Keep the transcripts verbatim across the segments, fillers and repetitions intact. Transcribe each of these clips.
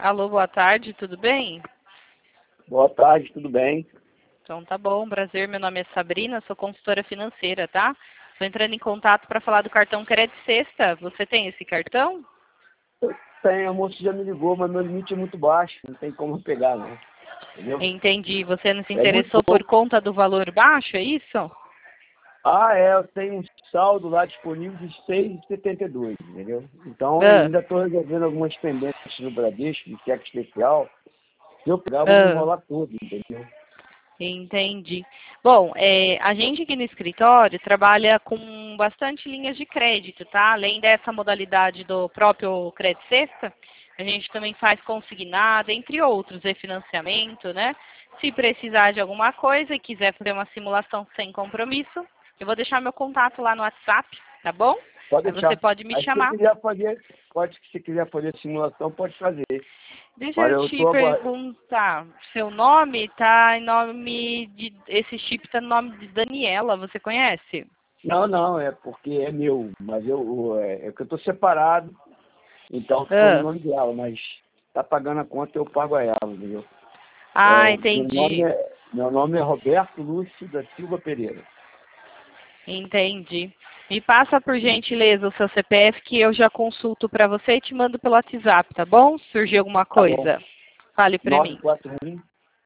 Alô, boa tarde, tudo bem? Boa tarde, tudo bem? Então tá bom, prazer, meu nome é Sabrina, sou consultora financeira, tá? Estou entrando em contato para falar do cartão Crédito Sexta. Você tem esse cartão? Tem, a moça já me ligou, mas meu limite é muito baixo, não tem como pegar, não. Entendeu? Entendi. Você não se É muito interessou por pouco. conta do valor baixo, é isso? Ah, é, eu tenho um saldo lá disponível de seis reais e setenta e dois, entendeu? Então, eu Ah, ainda estou resolvendo algumas pendências no Bradesco, de cheque especial. Se eu pegar, eu vou me ah, enrolar todo, entendeu? entendi. Bom, é, a gente aqui no escritório trabalha com bastante linhas de crédito, tá? Além dessa modalidade do próprio Crédito Sexta, a gente também faz consignado, entre outros, refinanciamento, né? Se precisar de alguma coisa e quiser fazer uma simulação sem compromisso, eu vou deixar meu contato lá no WhatsApp, tá bom? Pode Aí você deixar. pode me Aí, se você chamar. quiser fazer, pode, se quiser fazer simulação, pode fazer. Deixa Olha, eu eu te estou agora. perguntar, seu nome tá em nome de, esse chip tá no nome de Daniela, você conhece? Não, não, é porque é meu, mas eu, é, é que eu estou separado. Então ficou no Ah, nome dela, mas tá pagando a conta, eu pago a ela, entendeu? É, ah, o meu nome entendi, é, meu nome é Roberto Lúcio da Silva Pereira. entendi. Me passa por gentileza o seu C P F que eu já consulto para você e te mando pelo WhatsApp, tá bom? Surgir alguma Tá bom. coisa, fale para nove mim. quatro um,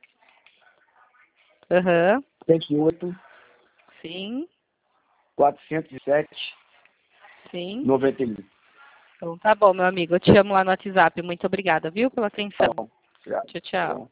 Aham, sete oito, sim, quatro zero sete, sim. nove um. Então tá bom, meu amigo, eu te chamo lá no WhatsApp. Muito obrigada, viu, pela Tá atenção. bom. Obrigado. Tchau, tchau. Bom.